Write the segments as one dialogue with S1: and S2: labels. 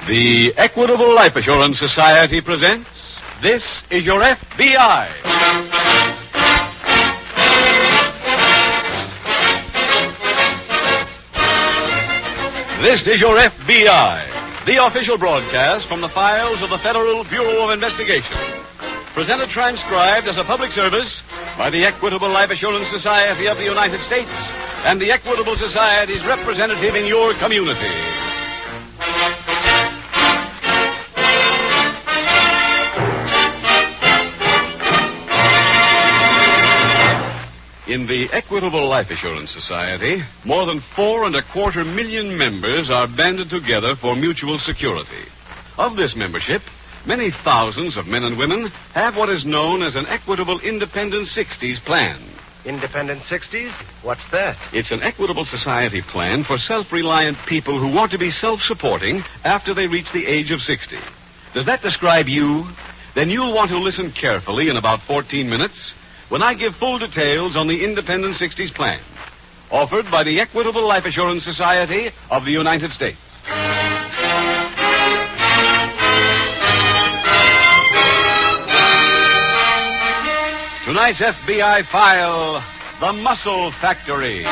S1: The Equitable Life Assurance Society presents This Is Your FBI. This is Your FBI, the official broadcast from the files of the Federal Bureau of Investigation. Presented transcribed as a public service by the Equitable Life Assurance Society of the United States and the Equitable Society's representative in your community. In the Equitable Life Assurance Society, more than 4.25 million members are banded together for mutual security. Of this membership, many thousands of men and women have what is known as an Equitable Independent 60s plan.
S2: Independent 60s? What's that?
S1: It's an Equitable Society plan for self-reliant people who want to be self-supporting after they reach the age of 60. Does that describe you? Then you'll want to listen carefully in about 14 minutes when I give full details on the Independent 60s plan, offered by the Equitable Life Assurance Society of the United States. Tonight's FBI file, The Muscle Factory.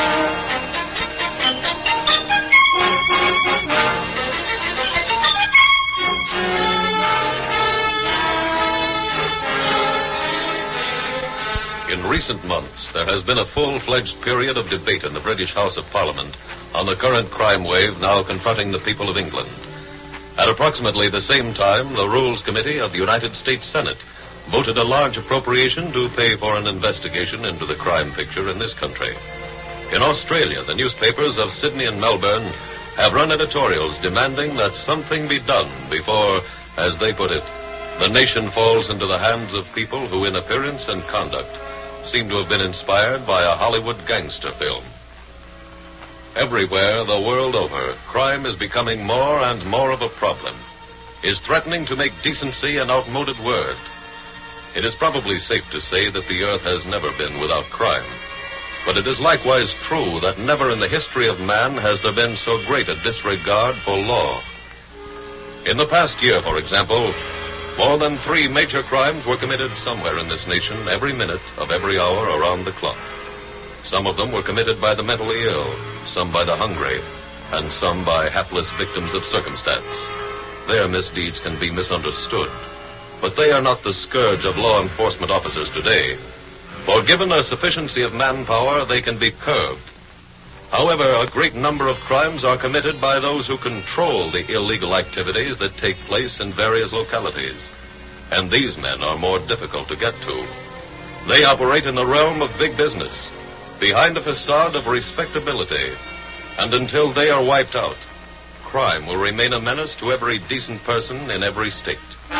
S3: In recent months, there has been a full-fledged period of debate in the British House of Parliament on the current crime wave now confronting the people of England. At approximately the same time, the Rules Committee of the United States Senate voted a large appropriation to pay for an investigation into the crime picture in this country. In Australia, the newspapers of Sydney and Melbourne have run editorials demanding that something be done before, as they put it, the nation falls into the hands of people who, in appearance and conduct, seem to have been inspired by a Hollywood gangster film. Everywhere, the world over, crime is becoming more and more of a problem, is threatening to make decency an outmoded word. It is probably safe to say that the earth has never been without crime, but it is likewise true that never in the history of man has there been so great a disregard for law. In the past year, for example, more than 3 major crimes were committed somewhere in this nation every minute of every hour around the clock. Some of them were committed by the mentally ill, some by the hungry, and some by hapless victims of circumstance. Their misdeeds can be misunderstood, but they are not the scourge of law enforcement officers today. For given a sufficiency of manpower, they can be curbed. However, a great number of crimes are committed by those who control the illegal activities that take place in various localities. And these men are more difficult to get to. They operate in the realm of big business, behind a facade of respectability. And until they are wiped out, crime will remain a menace to every decent person in every state.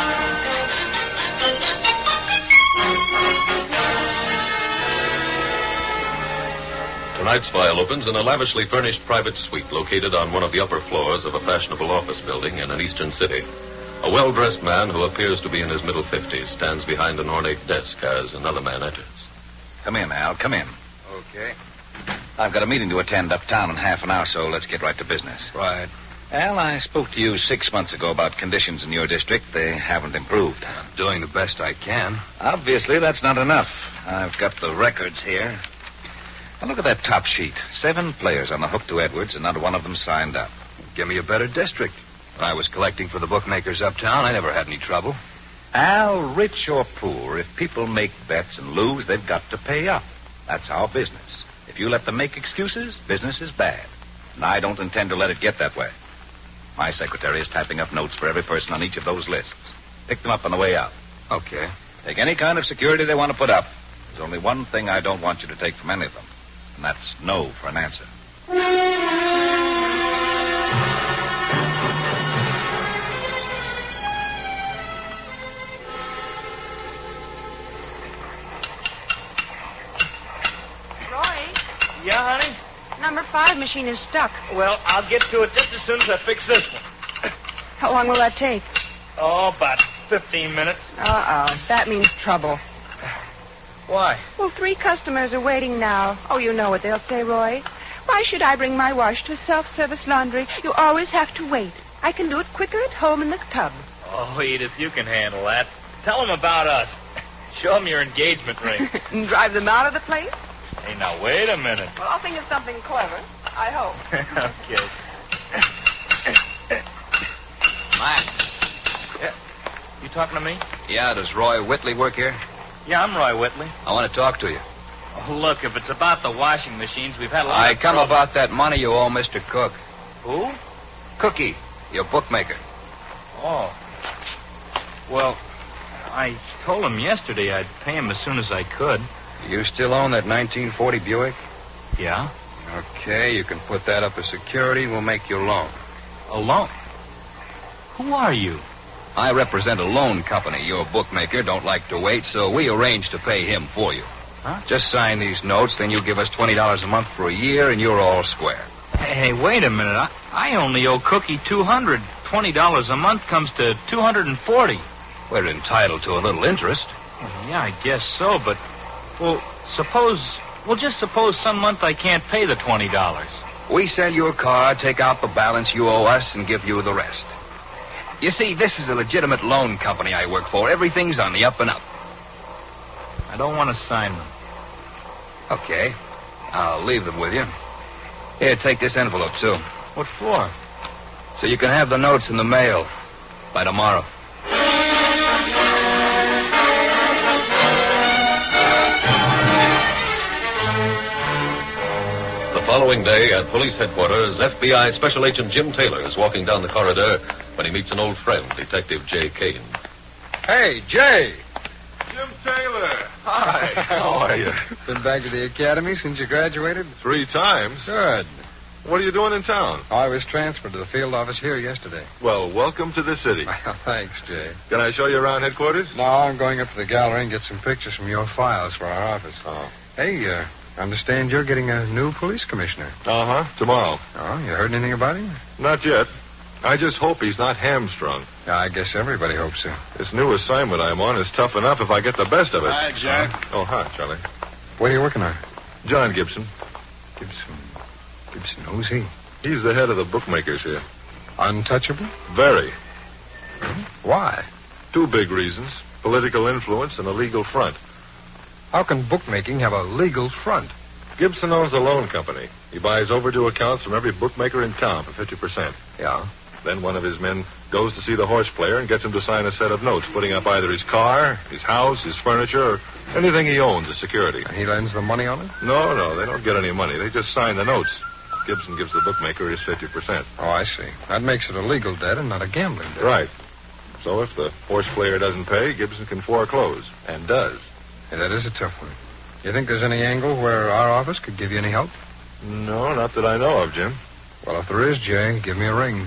S3: Tonight's file opens in a lavishly furnished private suite located on one of the upper floors of a fashionable office building in an eastern city. A well-dressed man who appears to be in his middle 50s stands behind an ornate desk as another man enters.
S4: Come in, Al. Come in.
S2: Okay.
S4: I've got a meeting to attend uptown in half an hour, so let's get right to business.
S2: Right.
S4: Al, I spoke to you 6 months ago about conditions in your district. They haven't improved.
S2: I'm doing the best I can.
S4: Obviously, that's not enough. I've got the records here. Now, look at that top sheet. 7 players on the hook to Edwards, and not one of them signed up.
S2: Give me a better district. When I was collecting for the bookmakers uptown, I never had any trouble.
S4: Al, rich or poor, if people make bets and lose, they've got to pay up. That's our business. If you let them make excuses, business is bad. And I don't intend to let it get that way. My secretary is typing up notes for every person on each of those lists. Pick them up on the way out.
S2: Okay.
S4: Take any kind of security they want to put up. There's only one thing I don't want you to take from any of them. And that's no for an answer.
S5: Roy,
S6: Yeah, honey?
S5: number 5 machine is stuck.
S6: Well, I'll get to it just as soon as I fix this one.
S5: How long will that take?
S6: Oh, about 15 minutes.
S5: Uh-oh. That means trouble.
S6: Why?
S5: Well, 3 customers are waiting now. Oh, you know what they'll say, Roy. Why should I bring my wash to self-service laundry? You always have to wait. I can do it quicker at home in the tub.
S6: Oh, Edith, you can handle that. Tell them about us. Show them your engagement ring.
S5: And drive them out of the place?
S6: Hey, now, wait a minute.
S5: Well, I'll think of something clever. I hope.
S6: Okay.
S2: Max.
S6: Yeah. You talking to me?
S2: Yeah, does Roy Whitley work here?
S6: Yeah, I'm Roy Whitley.
S2: I want to talk to you.
S6: Oh, look, if it's about the washing machines, we've had a lot
S2: I
S6: of
S2: come
S6: trouble.
S2: about that money you owe Mr. Cook.
S6: Who?
S2: Cookie, your bookmaker.
S6: Oh. Well, I told him yesterday I'd pay him as soon as I could.
S2: You still own that 1940 Buick?
S6: Yeah?
S2: Okay, you can put that up as security and we'll make you a loan.
S6: A loan? Who are you?
S2: I represent a loan company. Your bookmaker don't like to wait, so we arranged to pay him for you.
S6: Huh?
S2: Just sign these notes, then you give us $20 a month for a year, and you're all square.
S6: Hey, wait a minute. I only owe Cookie $200. $20 a month comes to $240.
S2: We're entitled to a little interest.
S6: Well, yeah, I guess so, but... Well, just suppose some month I can't pay the $20.
S2: We sell your car, take out the balance you owe us, and give you the rest. You see, this is a legitimate loan company I work for. Everything's on the up and up.
S6: I don't want to sign them.
S2: Okay. I'll leave them with you. Here, take this envelope, too.
S6: What for?
S2: So you can have the notes in the mail by tomorrow.
S3: The following day at police headquarters, FBI Special Agent Jim Taylor is walking down the corridor when he meets an old friend, Detective Jay Kane.
S7: Hey, Jay.
S8: Jim Taylor.
S7: Hi.
S8: How are you?
S7: Been back to the academy since you graduated?
S8: 3 times.
S7: Good.
S8: What are you doing in town?
S7: I was transferred to the field office here yesterday.
S8: Well, welcome to the city.
S7: Thanks, Jay.
S8: Can I show you around headquarters?
S7: No, I'm going up to the gallery and get some pictures from your files for our office.
S8: Oh.
S7: Hey, I understand you're getting a new police commissioner.
S8: Uh-huh. Tomorrow.
S7: Oh, you heard anything about him?
S8: Not yet. I just hope he's not hamstrung.
S7: Yeah, I guess everybody hopes so.
S8: This new assignment I'm on is tough enough if I get the best of it.
S9: Hi, Jack.
S8: Oh, hi, Charlie.
S7: What are you working on?
S8: John Gibson.
S7: Gibson, who's he?
S8: He's the head of the bookmakers here.
S7: Untouchable?
S8: Very.
S7: Why?
S8: 2 big reasons. Political influence and a legal front.
S7: How can bookmaking have a legal front?
S8: Gibson owns a loan company. He buys overdue accounts from every bookmaker in town for 50%.
S7: Yeah.
S8: Then one of his men goes to see the horse player and gets him to sign a set of notes, putting up either his car, his house, his furniture, or anything he owns as security.
S7: And he lends the money on it?
S8: No, they don't get any money. They just sign the notes. Gibson gives the bookmaker his 50%.
S7: Oh, I see. That makes it a legal debt and not a gambling debt.
S8: Right. So if the horse player doesn't pay, Gibson can foreclose, and does.
S7: Yeah, that is a tough one. You think there's any angle where our office could give you any help?
S8: No, not that I know of, Jim.
S7: Well, if there is, Jay, give me a ring.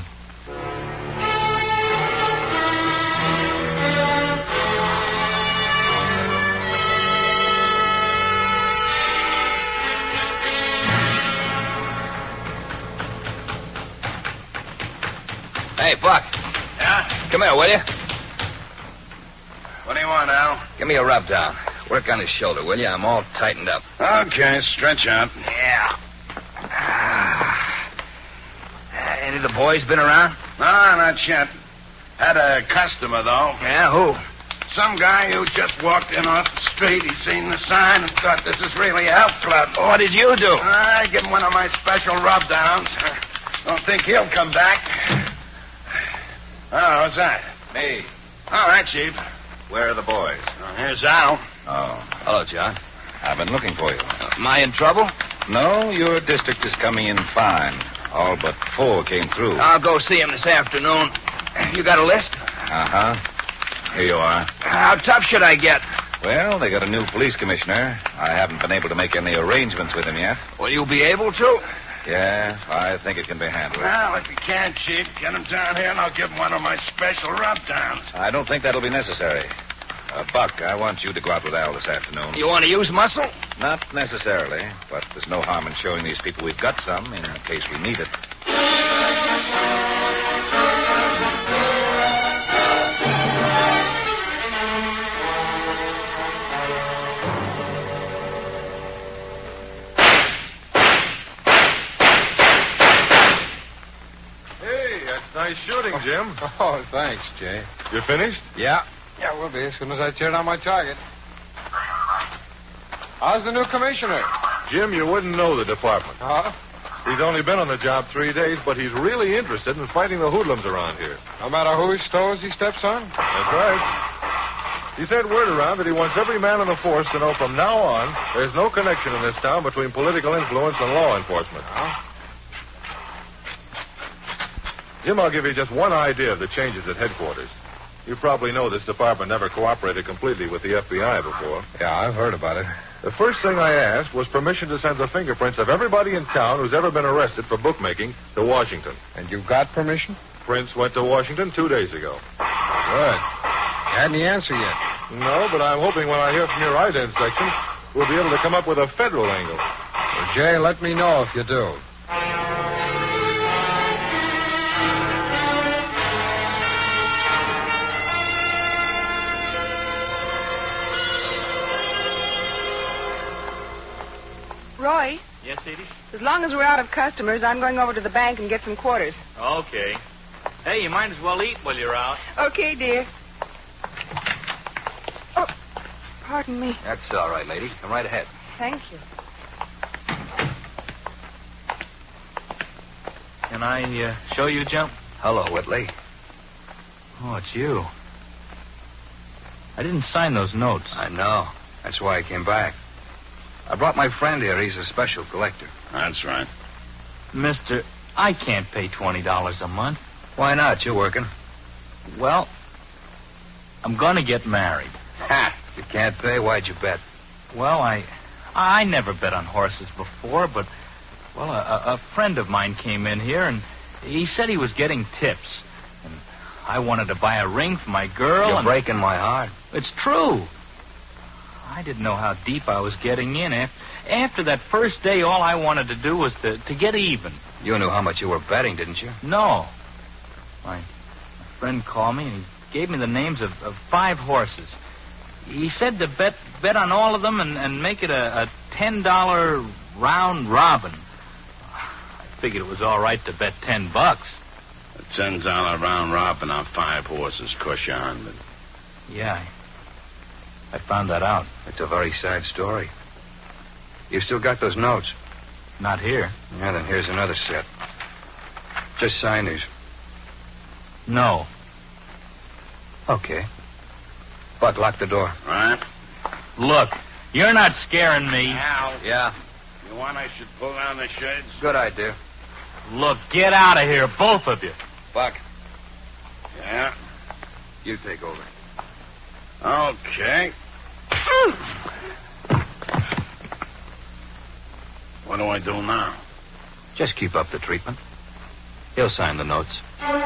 S2: Hey, Buck.
S9: Yeah?
S2: Come here, will you?
S9: What do you want, Al?
S2: Give me a rub down. Work on his shoulder, will you? I'm all tightened up.
S9: Okay, stretch out.
S2: Yeah. Any of the boys been around?
S9: No, not yet. Had a customer, though.
S2: Yeah, who?
S9: Some guy who just walked in off the street. He seen the sign and thought this is really a health club.
S2: What did you do?
S9: I give him one of my special rub-downs. Don't think he'll come back. Oh, what's that?
S2: Me.
S9: All right, Chief.
S2: Where are the boys?
S9: Oh, here's Al.
S2: Oh. Hello, John.
S4: I've been looking for you.
S2: Am I in trouble?
S4: No, your district is coming in fine. All but 4 came through.
S2: I'll go see him this afternoon. You got a list?
S4: Uh-huh. Here you are.
S2: How tough should I get?
S4: Well, they got a new police commissioner. I haven't been able to make any arrangements with him yet.
S2: Will you be able to?
S4: Yeah, I think it can be handled.
S9: Well, if you can, Chief, get him down here and I'll give him one of my special rub-downs.
S4: I don't think that'll be necessary. Buck, I want you to go out with Al this afternoon.
S2: You want to use muscle?
S4: Not necessarily, but there's no harm in showing these people we've got some in case we need it.
S8: Hey, that's nice shooting, Jim.
S7: Oh, thanks, Jay.
S8: You finished?
S7: Yeah. Yeah, we'll be as soon as I turn on my target. How's the new commissioner?
S8: Jim, you wouldn't know the department.
S7: Huh?
S8: He's only been on the job 3 days, but he's really interested in fighting the hoodlums around here.
S7: No matter whose toes he steps on?
S8: That's right. He said word around that he wants every man in the force to know from now on there's no connection in this town between political influence and law enforcement. Jim, I'll give you just one idea of the changes at headquarters. You probably know this department never cooperated completely with the FBI before.
S7: Yeah, I've heard about it.
S8: The first thing I asked was permission to send the fingerprints of everybody in town who's ever been arrested for bookmaking to Washington.
S7: And you got permission?
S8: Prince went to Washington 2 days ago.
S7: Good. You had any answer yet?
S8: No, but I'm hoping when I hear from your ident section, we'll be able to come up with a federal angle.
S7: Well, Jay, let me know if you do.
S5: Roy,
S6: Yes, Edie?
S5: as long as we're out of customers, I'm going over to the bank and get some quarters.
S6: Okay. Hey, you might as well eat while you're out.
S5: Okay, dear. Oh, pardon me.
S2: That's all right, lady. Come right ahead.
S5: Thank you.
S6: Can I show you, Jim?
S2: Hello, Whitley.
S6: Oh, it's you. I didn't sign those notes.
S2: I know. That's why I came back. I brought my friend here. He's a special collector.
S9: That's right.
S6: Mister, I can't pay $20 a month.
S2: Why not? You're working.
S6: Well, I'm going to get married.
S2: Ha! You can't pay? Why'd you bet?
S6: Well, I never bet on horses before, but, well, a friend of mine came in here, and he said he was getting tips. And I wanted to buy a ring for my girl.
S2: You're
S6: and
S2: breaking my heart.
S6: It's true. I didn't know how deep I was getting in. After that first day, all I wanted to do was to get even.
S2: You knew how much you were betting, didn't you?
S6: No. My friend called me and he gave me the names of 5 horses. He said to bet on all of them and make it a $10 round robin. I figured it was all right to bet $10.
S9: A $10 round robin on 5 horses, Cushan. But...
S6: Yeah, I found that out.
S2: It's a very sad story. You still got those notes?
S6: Not here.
S2: Yeah, then here's another set. Just sign these.
S6: No.
S2: Okay. Buck, lock the door.
S9: Right.
S6: Look, you're not scaring me.
S9: Al,
S2: Yeah.
S9: you want I should pull down the shades?
S2: Good idea.
S6: Look, get out of here, both of you.
S2: Buck,
S9: Yeah.
S2: you take over.
S9: Okay. What do I do now?
S2: Just keep up the treatment. He'll sign the notes.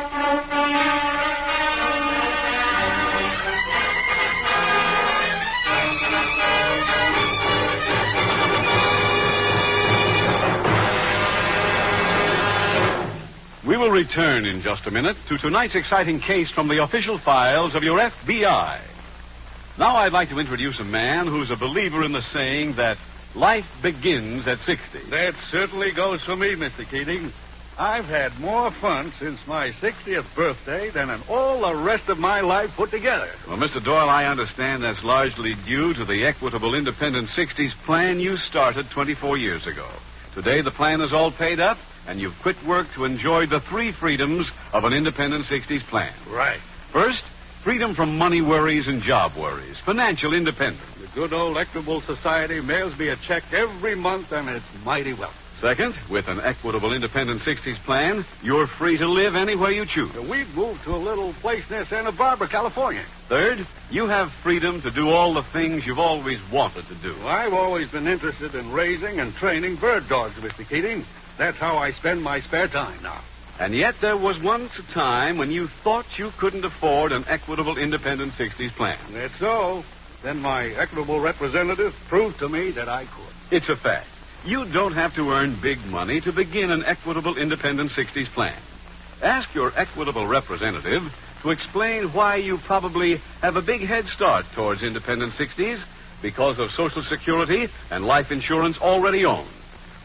S1: We will return in just a minute to tonight's exciting case from the official files of your FBI. Now I'd like to introduce a man who's a believer in the saying that life begins at 60.
S10: That certainly goes for me, Mr. Keating. I've had more fun since my 60th birthday than in all the rest of my life put together.
S1: Well, Mr. Doyle, I understand that's largely due to the Equitable Independent 60s plan you started 24 years ago. Today, the plan is all paid up, and you've quit work to enjoy the 3 freedoms of an Independent 60s plan.
S10: Right.
S1: First, freedom from money worries and job worries. Financial independence.
S10: The good old Equitable Society mails me a check every month, and it's mighty welcome.
S1: Second, with an Equitable Independent 60s plan, you're free to live anywhere you choose.
S10: We've moved to a little place near Santa Barbara, California.
S1: Third, you have freedom to do all the things you've always wanted to do.
S10: Well, I've always been interested in raising and training bird dogs, Mr. Keating. That's how I spend my spare time now.
S1: And yet there was once a time when you thought you couldn't afford an Equitable Independent 60s plan.
S10: That's so. Then my Equitable representative proved to me that I could.
S1: It's a fact. You don't have to earn big money to begin an Equitable Independent 60s plan. Ask your Equitable representative to explain why you probably have a big head start towards Independent 60s because of Social Security and life insurance already owned.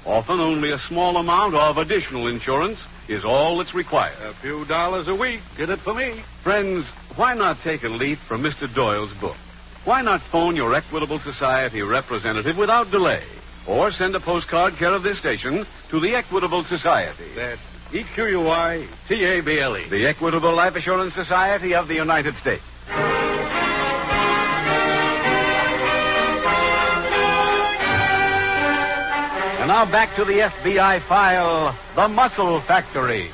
S1: Often only a small amount of additional insurance is all that's required.
S10: A few dollars a week did it for me.
S1: Friends, why not take a leaf from Mr. Doyle's book? Why not phone your Equitable Society representative without delay? Or send a postcard care of this station to the Equitable Society.
S10: That's EQUITABLE.
S1: The Equitable Life Assurance Society of the United States. And now back to the FBI file, The Muscle Factory.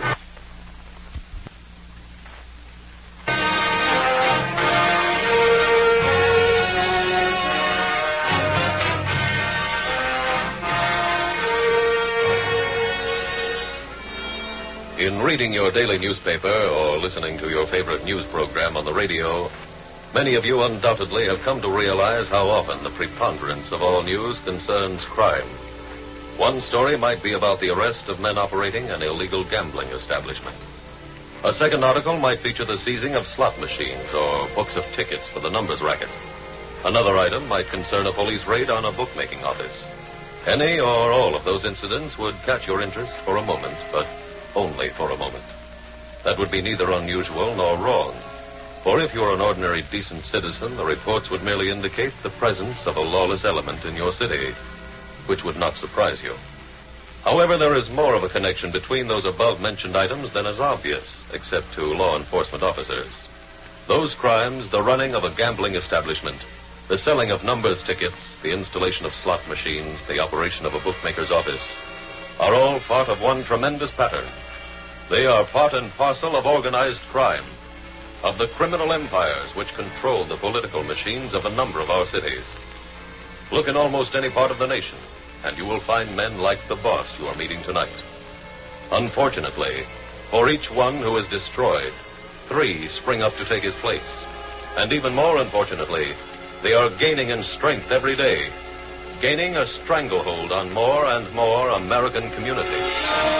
S3: In reading your daily newspaper or listening to your favorite news program on the radio, many of you undoubtedly have come to realize how often the preponderance of all news concerns crime. One story might be about the arrest of men operating an illegal gambling establishment. A second article might feature the seizing of slot machines or books of tickets for the numbers racket. Another item might concern a police raid on a bookmaking office. Any or all of those incidents would catch your interest for a moment, but only for a moment. That would be neither unusual nor wrong. For if you're an ordinary decent citizen, the reports would merely indicate the presence of a lawless element in your city, which would not surprise you. However, there is more of a connection between those above-mentioned items than is obvious, except to law enforcement officers. Those crimes, the running of a gambling establishment, the selling of numbers tickets, the installation of slot machines, the operation of a bookmaker's office, are all part of one tremendous pattern. They are part and parcel of organized crime, of the criminal empires which control the political machines of a number of our cities. Look in almost any part of the nation, and you will find men like the boss you are meeting tonight. Unfortunately, for each one who is destroyed, 3 spring up to take his place. And even more unfortunately, they are gaining in strength every day, gaining a stranglehold on more and more American communities.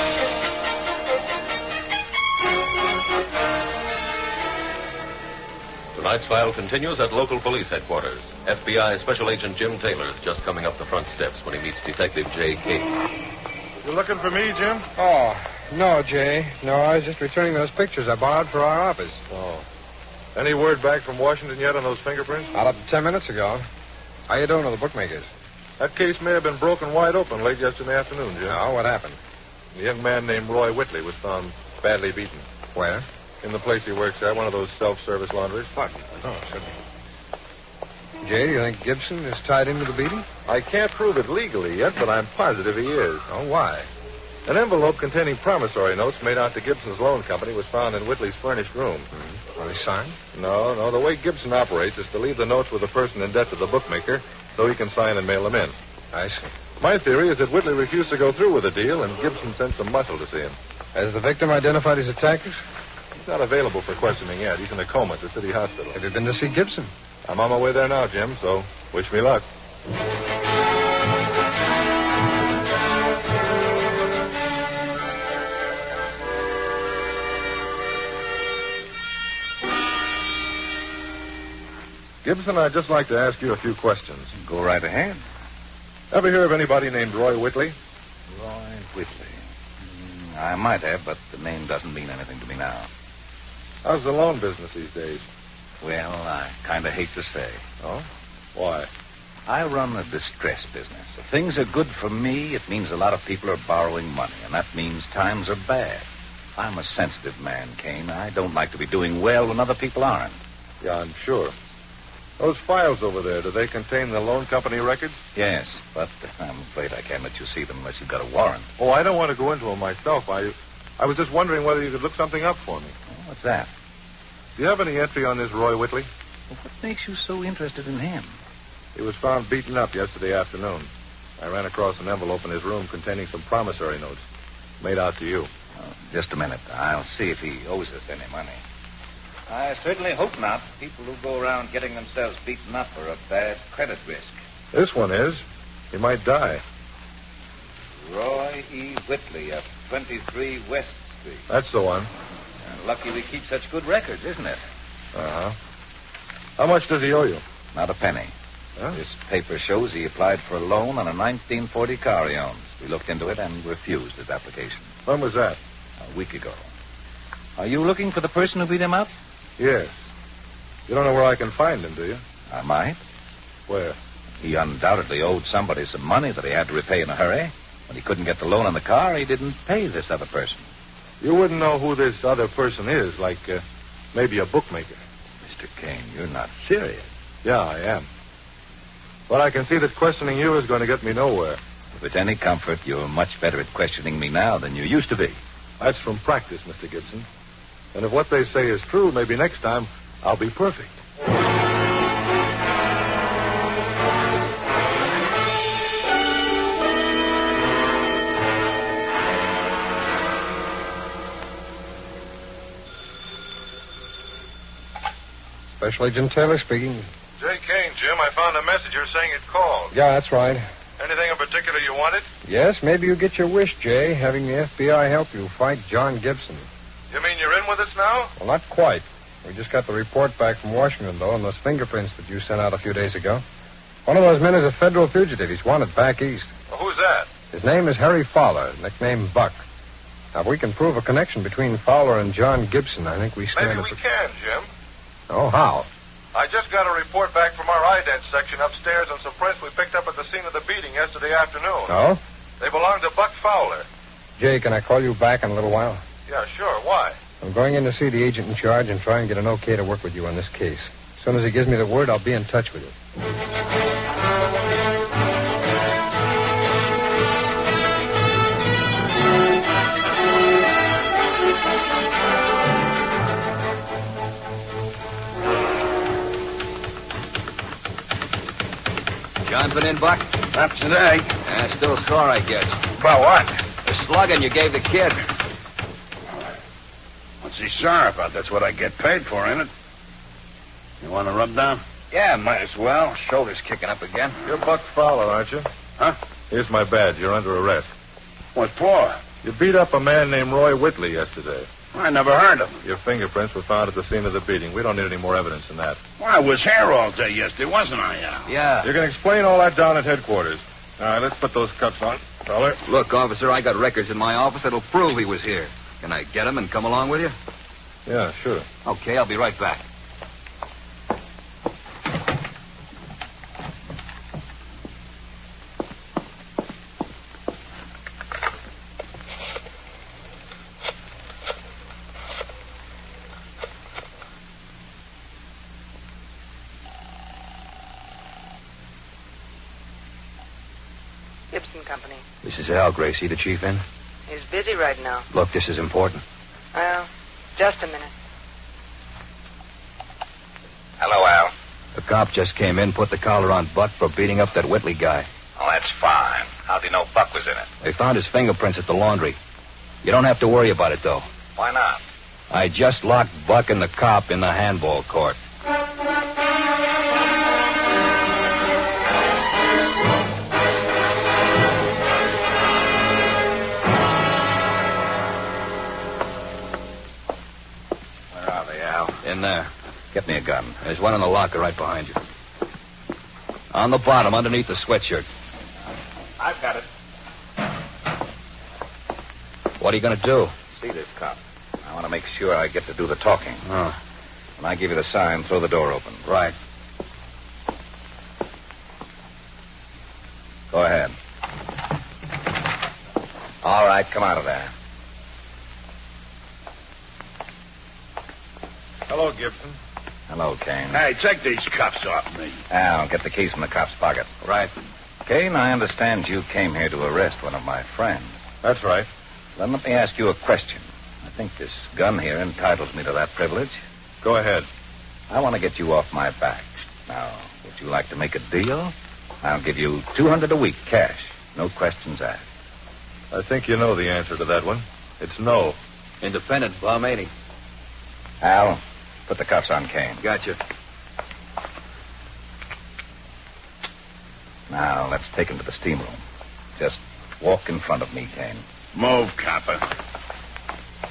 S3: Tonight's file continues at local police headquarters. FBI Special Agent Jim Taylor is just coming up the front steps when he meets Detective Jay King.
S8: You looking for me, Jim?
S7: Oh, no, Jay. No, I was just returning those pictures I borrowed for our office.
S8: Oh. Any word back from Washington yet on those fingerprints?
S7: Not up to 10 minutes ago. How you doing with the bookmakers?
S8: That case may have been broken wide open late yesterday afternoon, Jim.
S7: No, what happened?
S8: A young man named Roy Whitley was found badly beaten.
S7: Where?
S8: In the place he works at, one of those self-service laundries.
S7: Pardon. Oh, certainly. Jay, do you think Gibson is tied into the beating?
S8: I can't prove it legally yet, but I'm positive he is.
S7: Oh, why?
S8: An envelope containing promissory notes made out to Gibson's loan company was found in Whitley's furnished room.
S7: Mm-hmm. Are they signed?
S8: No. The way Gibson operates is to leave the notes with the person in debt to the bookmaker so he can sign and mail them in.
S7: I see.
S8: My theory is that Whitley refused to go through with the deal, and Gibson sent some muscle to see him.
S7: Has the victim identified his attackers?
S8: He's not available for questioning yet. He's in a coma at the city hospital.
S7: Have you been to see Gibson?
S8: I'm on my way there now, Jim, so wish me luck. Gibson, I'd just like to ask you a few questions.
S4: Go right ahead.
S8: Ever hear of anybody named Roy Whitley?
S4: Roy Whitley. I might have, but the name doesn't mean anything to me now.
S8: How's the loan business these days?
S4: Well, I kind of hate to say.
S8: Oh? Why?
S4: I run a distress business. If things are good for me, it means a lot of people are borrowing money, and that means times are bad. I'm a sensitive man, Kane. I don't like to be doing well when other people aren't.
S8: Yeah, I'm sure. Those files over there, do they contain the loan company records?
S4: Yes, but I'm afraid I can't let you see them unless you've got a warrant.
S8: Oh, I don't want to go into them myself. I was just wondering whether you could look something up for me.
S4: What's that?
S8: Do you have any entry on this Roy Whitley?
S4: Well, what makes you so interested in him?
S8: He was found beaten up yesterday afternoon. I ran across an envelope in his room containing some promissory notes made out to you.
S4: Just a minute. I'll see if he owes us any money. I certainly hope not. People who go around getting themselves beaten up are a bad credit risk.
S8: This one is. He might die.
S4: Roy E. Whitley of 23 West Street.
S8: That's the one.
S4: Lucky we keep such good records, isn't it?
S8: Uh-huh. How much does he owe you?
S4: Not a penny.
S8: Huh?
S4: This paper shows he applied for a loan on a 1940 car he owns. We looked into it and refused his application.
S8: When was that?
S4: A week ago. Are you looking for the person who beat him up?
S8: Yes. You don't know where I can find him, do you?
S4: I might.
S8: Where?
S4: He undoubtedly owed somebody some money that he had to repay in a hurry. When he couldn't get the loan on the car, he didn't pay this other person.
S8: You wouldn't know who this other person is, like maybe a bookmaker.
S4: Mr. Kane, you're not serious.
S8: Yeah, I am. But I can see that questioning you is going to get me nowhere.
S4: If it's any comfort, you're much better at questioning me now than you used to be.
S8: That's from practice, Mr. Gibson. And if what they say is true, maybe next time I'll be perfect.
S7: Special Agent Taylor speaking.
S8: Jay Kane, Jim, I found a message here saying you'd called.
S7: Yeah, that's right.
S8: Anything in particular you wanted?
S7: Yes, maybe you get your wish, Jay, having the FBI help you fight John Gibson.
S8: You mean you're in with us now?
S7: Well, not quite. We just got the report back from Washington, though, on those fingerprints that you sent out a few days ago. One of those men is a federal fugitive. He's wanted back east.
S8: Well, who's that?
S7: His name is Harry Fowler, nicknamed Buck. Now, if we can prove a connection between Fowler and John Gibson, I think we stand...
S8: Maybe we can, Jim.
S7: Oh, how?
S8: I just got a report back from our ident section upstairs on some prints we picked up at the scene of the beating yesterday afternoon.
S7: Oh?
S8: They belong to Buck Fowler.
S7: Jay, can I call you back in a little while?
S8: Yeah, sure. Why?
S7: I'm going in to see the agent in charge and try and get an okay to work with you on this case. As soon as he gives me the word, I'll be in touch with you.
S2: John been in, Buck?
S9: Not today.
S2: Still sore, I guess.
S9: About what?
S2: The slugging you gave the kid.
S9: What's he sorry about? That's what I get paid for, ain't it? You want a rub down?
S2: Yeah, might as well. Shoulder's kicking up again.
S8: You're Buck Fowler, aren't you?
S9: Huh?
S8: Here's my badge. You're under arrest.
S9: What for?
S8: You beat up a man named Roy Whitley yesterday.
S9: I never heard of him.
S8: Your fingerprints were found at the scene of the beating. We don't need any more evidence than that.
S9: Well, I was here all day yesterday, wasn't I, Al?
S2: Yeah.
S8: You can explain all that down at headquarters. All right, let's put those cuffs on. Fowler.
S2: Look, officer, I got records in my office that'll prove he was here. Can I get him and come along with you?
S8: Yeah, sure.
S2: Okay, I'll be right back.
S5: Gibson Company.
S2: This is Al, Gracie. The chief in?
S5: He's busy right now.
S2: Look, this is important.
S5: Well, just a minute.
S4: Hello, Al.
S2: The cop just came in, put the collar on Buck for beating up that Whitley guy.
S4: Oh, that's fine. How'd he know Buck was in it?
S2: They found his fingerprints at the laundry. You don't have to worry about it, though.
S4: Why not?
S2: I just locked Buck and the cop in the handball court.
S4: Where are they, Al?
S2: In there.
S4: Get me a gun.
S2: There's one in the locker right behind you. On the bottom, underneath the sweatshirt.
S4: I've got it.
S2: What are you going to do?
S4: See this cop. I want to make sure I get to do the talking.
S2: Oh,
S4: When I give you the sign, throw the door open.
S2: right.
S4: Go ahead. All right, come out of there.
S8: Hello, Gibson.
S4: Hello, Kane.
S9: Hey, take these cuffs off me.
S4: Al, get the keys from the cop's pocket.
S2: Right.
S4: Kane, I understand you came here to arrest one of my friends.
S8: That's right.
S4: Then let me ask you a question. I think this gun here entitles me to that privilege.
S8: Go ahead.
S4: I want to get you off my back. Now, would you like to make a deal? I'll give you $200 a week, cash. No questions asked.
S8: I think you know the answer to that one. It's no.
S2: Independent bum, ain't he?
S4: Al, put the cuffs on Kane.
S2: Gotcha.
S4: Now, let's take him to the steam room. Just walk in front of me, Kane.
S9: Move, copper.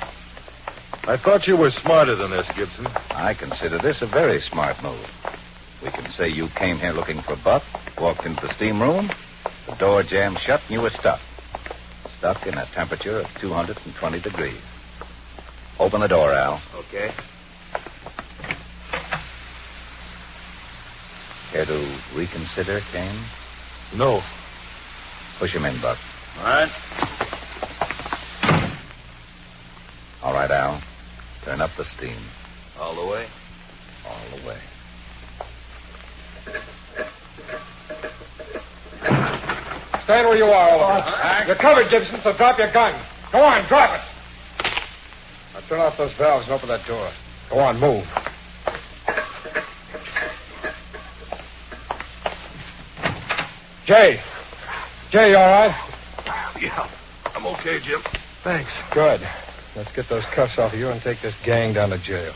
S8: I thought you were smarter than this, Gibson.
S4: I consider this a very smart move. We can say you came here looking for Buck, walked into the steam room, the door jammed shut, and you were stuck. Stuck in a temperature of 220 degrees. Open the door, Al.
S2: Okay.
S4: Care to reconsider, Kane?
S8: No.
S4: Push him in, Buck.
S9: All right.
S4: All right, Al. Turn up the steam.
S2: All the way?
S4: All the way.
S7: Stand where you are, all of you. You're covered, Gibson, so drop your gun. Go on, drop it. Now turn off those valves and open that door. Go on, move. Jay. Jay, you all right?
S9: Yeah, I'm okay, Jim.
S7: Thanks. Good. Let's get those cuffs off of you and take this gang down to jail.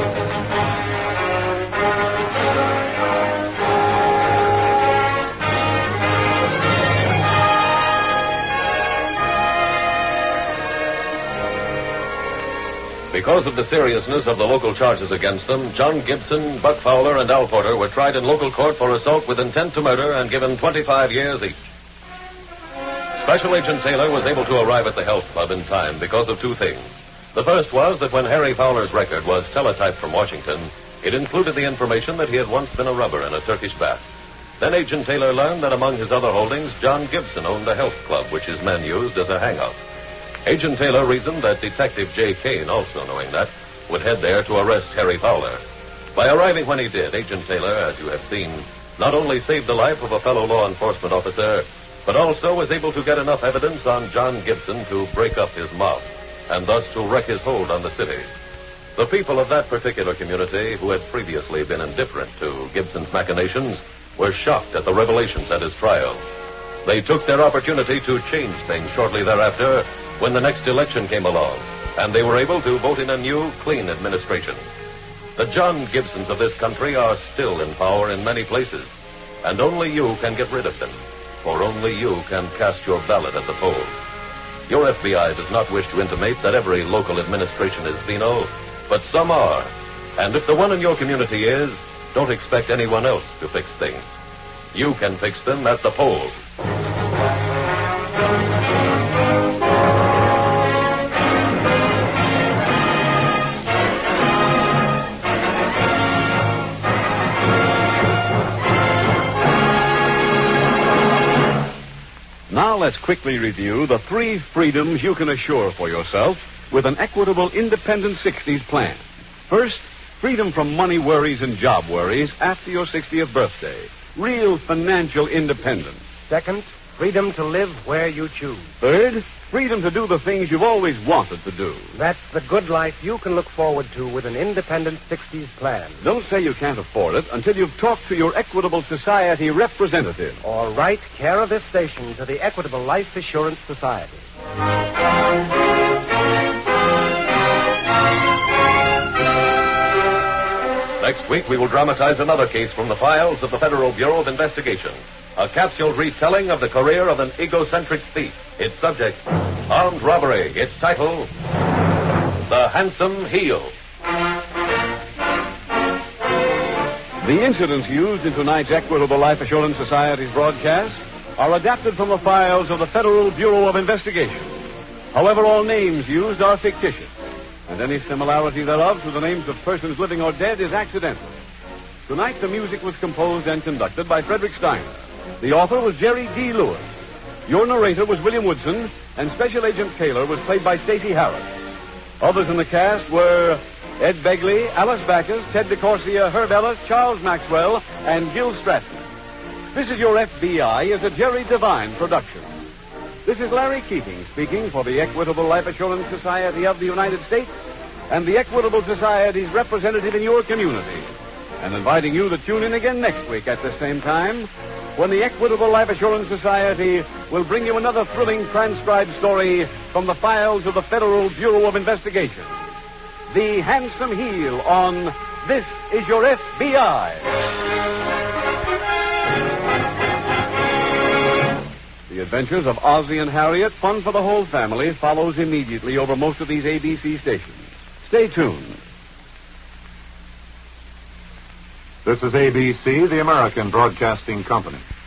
S3: Because of the seriousness of the local charges against them, John Gibson, Buck Fowler, and Al Porter were tried in local court for assault with intent to murder and given 25 years each. Special Agent Taylor was able to arrive at the health club in time because of two things. The first was that when Harry Fowler's record was teletyped from Washington, it included the information that he had once been a rubber in a Turkish bath. Then Agent Taylor learned that among his other holdings, John Gibson owned a health club which his men used as a hangout. Agent Taylor reasoned that Detective J. Kane, also knowing that, would head there to arrest Harry Fowler. By arriving when he did, Agent Taylor, as you have seen, not only saved the life of a fellow law enforcement officer, but also was able to get enough evidence on John Gibson to break up his mob, and thus to wreck his hold on the city. The people of that particular community, who had previously been indifferent to Gibson's machinations, were shocked at the revelations at his trial. They took their opportunity to change things shortly thereafter, when the next election came along, and they were able to vote in a new, clean administration. The John Gibsons of this country are still in power in many places, and only you can get rid of them, for only you can cast your ballot at the polls. Your FBI does not wish to intimate that every local administration is venal, but some are. And if the one in your community is, don't expect anyone else to fix things. You can fix them at the polls.
S1: Now let's quickly review the 3 freedoms you can assure for yourself with an Equitable Independent 60s plan. First, freedom from money worries and job worries after your 60th birthday. Real financial independence.
S11: Second, freedom to live where you choose.
S1: Third, freedom to do the things you've always wanted to do.
S11: That's the good life you can look forward to with an Independent 60s plan.
S1: Don't say you can't afford it until you've talked to your Equitable Society representative.
S11: Or write care of this station to the Equitable Life Assurance Society.
S3: Next week, we will dramatize another case from the files of the Federal Bureau of Investigation. A capsuled retelling of the career of an egocentric thief. Its subject, armed robbery. Its title, The Handsome Heel.
S1: The incidents used in tonight's Equitable Life Assurance Society's broadcast are adapted from the files of the Federal Bureau of Investigation. However, all names used are fictitious, and any similarity thereof to the names of persons living or dead is accidental. Tonight, the music was composed and conducted by Frederick Steiner. The author was Jerry D. Lewis. Your narrator was William Woodson, and Special Agent Taylor was played by Stacey Harris. Others in the cast were Ed Begley, Alice Backus, Ted DeCorsia, Herb Ellis, Charles Maxwell, and Gil Stratton. This is Your FBI is a Jerry Devine production. This is Larry Keating speaking for the Equitable Life Assurance Society of the United States and the Equitable Society's representative in your community, and inviting you to tune in again next week at the same time when the Equitable Life Assurance Society will bring you another thrilling transcribed story from the files of the Federal Bureau of Investigation. The Handsome Heel on This Is Your FBI. The Adventures of Ozzie and Harriet, fun for the whole family, follows immediately over most of these ABC stations. Stay tuned.
S12: This is ABC, the American Broadcasting Company.